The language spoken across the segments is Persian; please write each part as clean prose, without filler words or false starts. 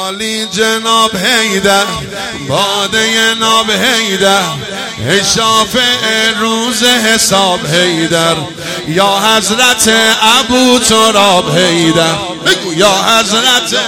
عالی جناب حیدر، باده ناب حیدر، شافع روز حساب حیدر، یا حضرت ابو تراب حیدر، بگو یا حضرت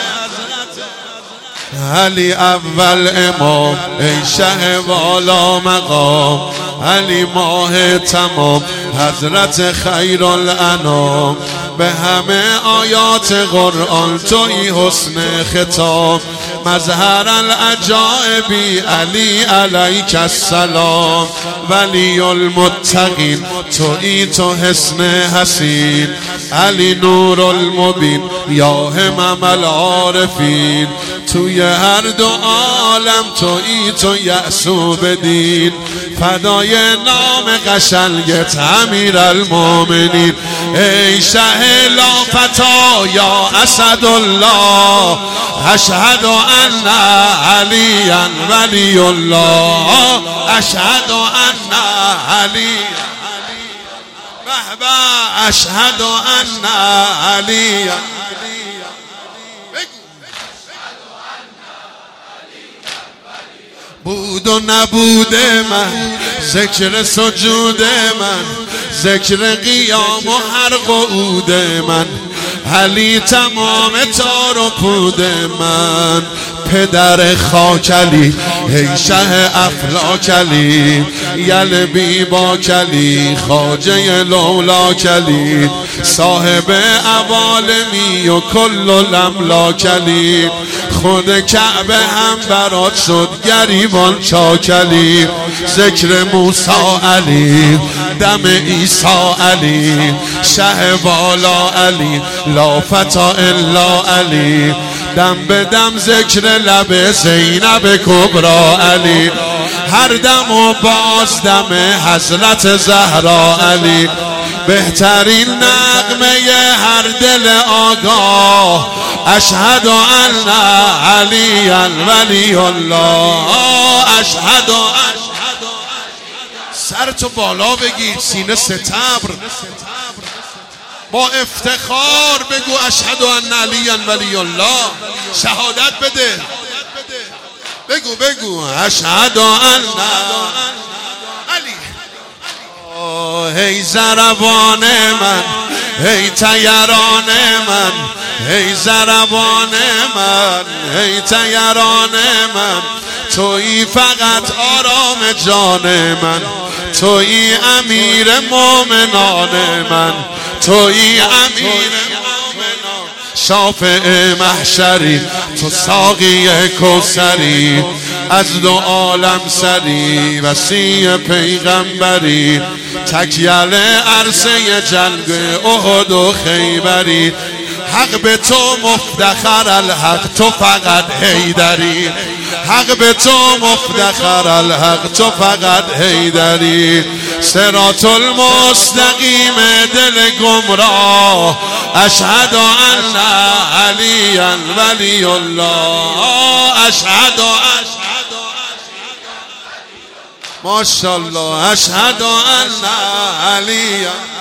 علی اول امام، ای شه والا مقام، علی ماه تمام، حضرت خیر الانام، به همه آیات قرآن تویی حسن خطاب، مظهر العجائبی علی علیک السلام، ولی المتقین تویی تو حسن حسین، علی نور المبین یا همم العارفین، توی هر دو عالم تویی تو یأسو بدین، فدای نام قشنگت امیر المومنین، ای شه لافتا یا اسد الله، اشهد ان علیا ولی الله، اشهد ان علی بهبه، اشهد ان علی بود و نبود من، ذکر سجود من، ذکر قیام و هر قعود من، علی تمام تار و پود من، پدر خاکلی ای شه افلاکلی، یلبی با کلی خواجه لولا کلی، صاحب عوالمی و کل الاملاکلی، خود کعبه هم برات شد گریبان چاکلی، ذکر موسی علی، دم عیسی علی، شه والا علی، لا فتا الا علی، دم به دم ذکر لب زینب کبرا علی، هر دم و باز دم حضرت زهرا علی، بهترین نغمه هر دل آگاه، اشهد ان علیا ولی الله، اشهد سر تو بالا بگید، سینه ستبر، با افتخار بگو اشهد ان علیا ولی الله، شهادت بده، بگو اشهد ان علی. هی زربان من، هی تیران من، هی زربان من، هی تیران من، تویی فقط آرام جان من، تویی امیر مومنان من، تویی امیر مومنان، شافع محشری، تو ساقی کوثری، از دو عالم سری، وصی پیغمبری، تکیل عرصه جنگ احد و خیبری، حق به تو مفتخر الحق، تو فقط حیدری، حق به تو مفتخر الحق، تو فقط حیدری، صراط المستقیم دل گمراه، اشهد ان علیا ولی الله، اشهد ماشاءالله، اشهد ان علیا